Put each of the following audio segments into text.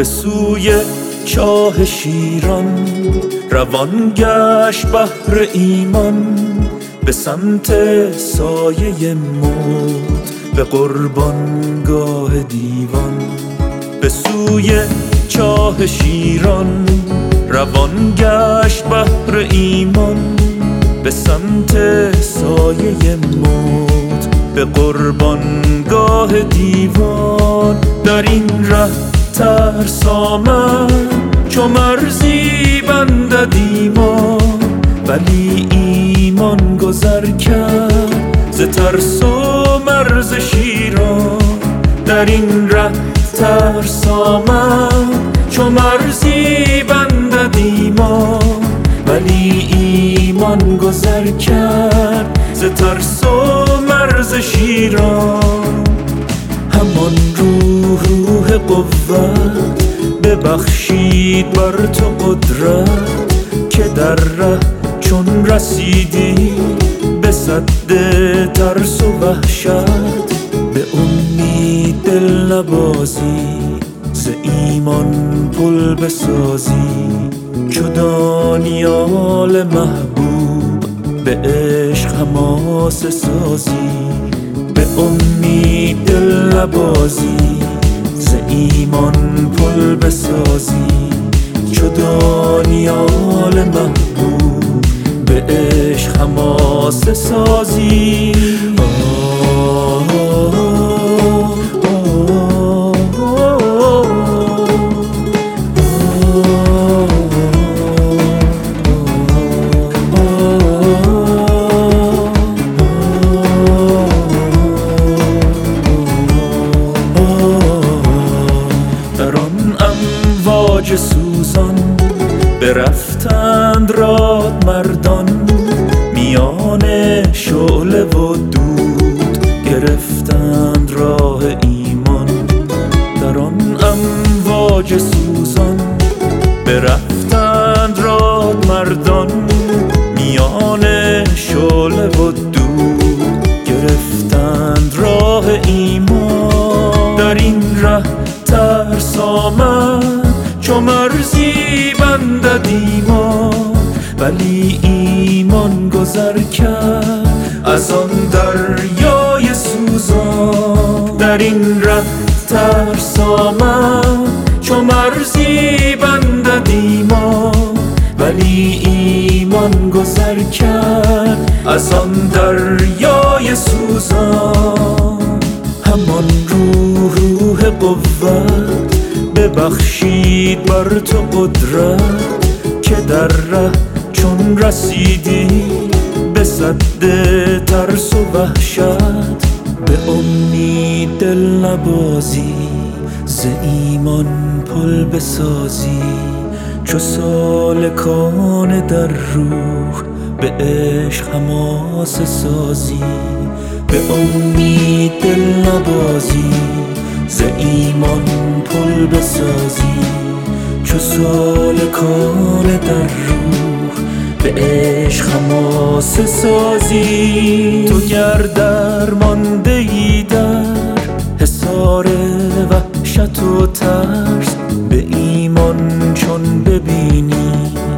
به سوی چاه شیران روان گشت بحر ایمان، به سمت سایه موت به قربانگاه دیوان. به سوی چاه شیران روان گشت بحر ایمان، به سمت سایه موت به قربانگاه دیوان. در این ره ترس آمد چو مرزی بندد ایمان، ولی ایمان گذر کرد ز ترس و مرز شیران. در این ره ترس آمد چو مرزی بندد ایمان، ولی ایمان گذر کرد ز ترس و مرز شیران. همان روح قوت ببخشید بر تو قدرت، که در ره چون رسیدی به سد ترس و وحشت. به امید دل نبازی ز ایمان پل بسازی، چو دانیال محبوب به عشق حماسه سازی. به امید دل نبازی ز ایمان پل بسازی، چو دانیال محبوب به عشق حماسه سازی. سوزان برفتند راد مردان، میان شعله و دود گرفتند راه ایمان. در آن امواج سوزان برفتند راد مردان، میان شعله و دود گرفتند راه ایمان. در این ره ترس آمد چو مرزی بندد ایمان، ولی ایمان گذر کرد از آن دریای سوزان. در این ره ترس آمد چو مرزی بندد ایمان، ولی ایمان گذر کرد از آن دریای سوزان. همان روح قوت ببخشید بر تو قدرت، که در ره چون رسیدی به سد ترس و وحشت. به امید دل نبازی ز ایمان پل بسازی، چو سالکان در روح به عشق حماسه سازی. به امید دل نبازی ز ایمان پل بسازی، چو سالکان در روح به عشق حماسه سازی. تو گر درمانده ای در حصار وحشت و ترس، به ایمان چون ببینی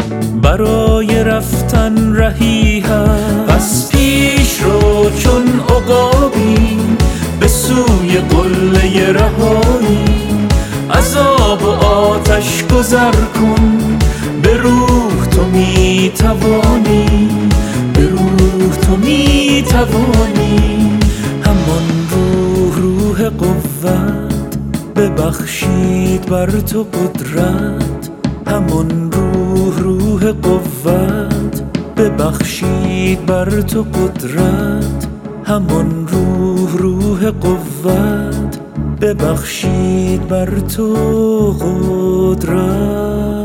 برای رفتن رهی هست. پس پیش رو چون عقابی به سوی قله رهایی، عذاب و آتش گذر کن به روح تو میتوانی، به روح تو میتوانی. همان روح قوت ببخشید بر تو قدرت، همان روح قوت ببخشید بر تو قدرت، همان روح قوت ببخشید بر تو قدرت.